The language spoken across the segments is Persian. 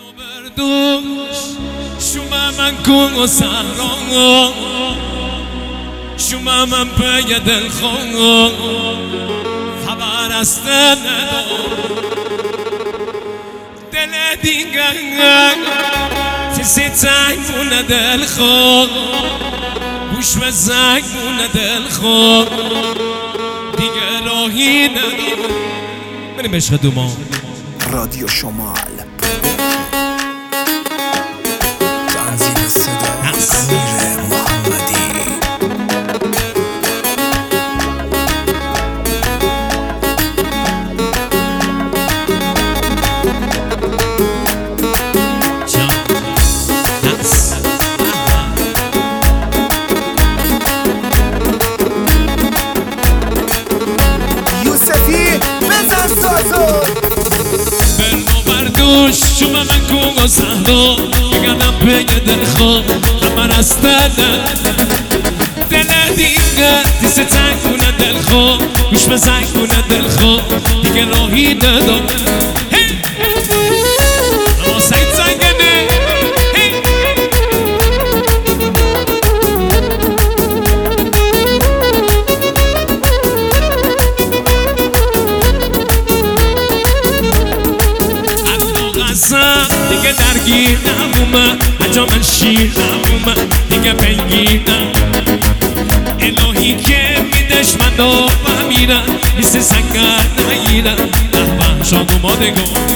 شما من کن و سهران شما من پی دل خون خبر است ندارم دل دیگر تسی تنگونه دل خون گوش به زنگونه دل خون دیگه راهی ندارم. بریم عشق دومان رادیو شمال شما من کن و سهران بگردم پی دل خون همه رستنه دل دیگه دیسه تنگونه دل خون گوش به زنگونه دل خون دیگه راهی ندارم. اما سعید زنگنه دیگه درگیر نمومم اجا من شیر نمومم دیگه پیگیرم الهی که میدش من دارم میرم مثل سنگر نگیرم نحوه شاد و مادگان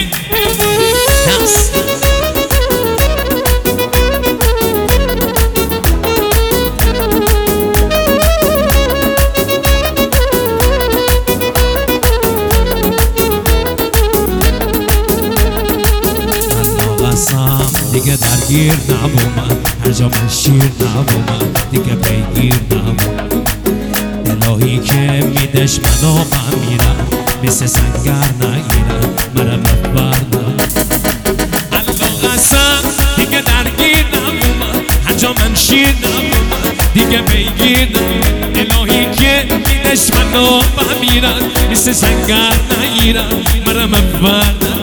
دیگه درگیر نبومم هر جا من شیر نبومم دیگه پیگیر نبومم الهی که میدش منو من میرم مثل سنگر نگیرم مرم بردم الله قسم دیگه درگیر نبومم هر جا من شیر نبومم دیگه پیگیر نبومم الهی که میدش منو من میرم مثل سنگر نگیرم مرم بردم.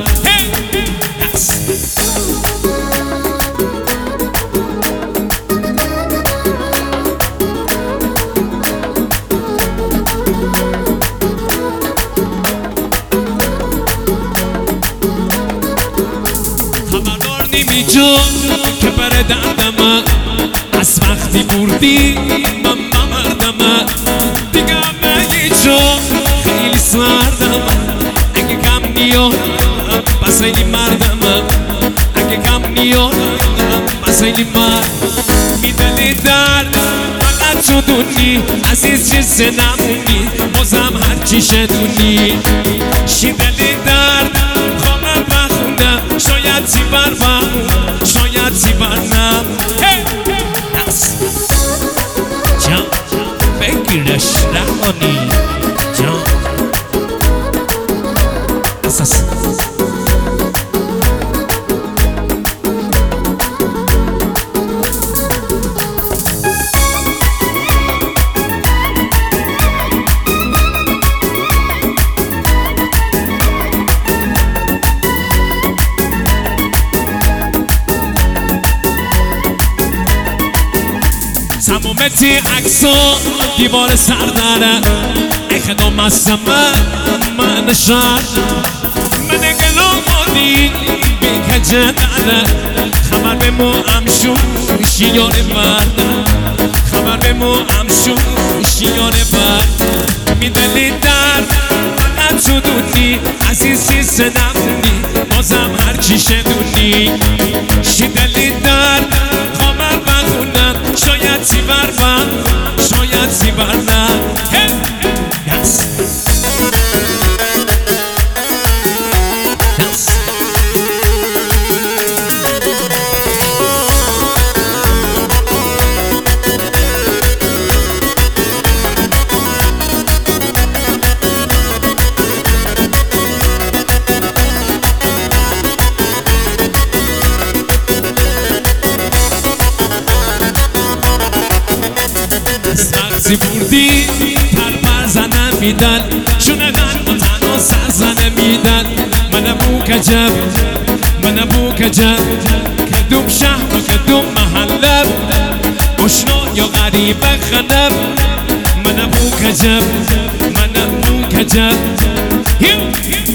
جان که بر دردم از وقتی بردی من بمردم دیگه همه جان خیلی سردم اگه کم نیارم بس خیلی مردم اگه کم نیارم بس خیلی مرد میدلی درد فقط تو دونی عزیز چیز نمونی بازم هرچی شدونی شیدلی درد خواهم بخوندم شاید سی برفم شاید سی برنم جان بگیرش رمانی جان اساس تمومتی عکسا دیوار سردره ای خدا مستم من شد من گلامانی بی کجه داره خبر به مو امشو شیان برده خبر به مو امشو شیان برده میدلی درد فقط تو دونی عزیز چیز نمونی بازم هرچی شدونی شیدلی درد خبر بخونم شاید سی برفم شاید سی برنم وقتی بردی پر زنه میدن چونه غن و تن و سر زنه میدن منم او کجب من ابو کجب کدوم شهر و کدوم محله آشنا یا غریب خنب من ابو کجب من ابو کجب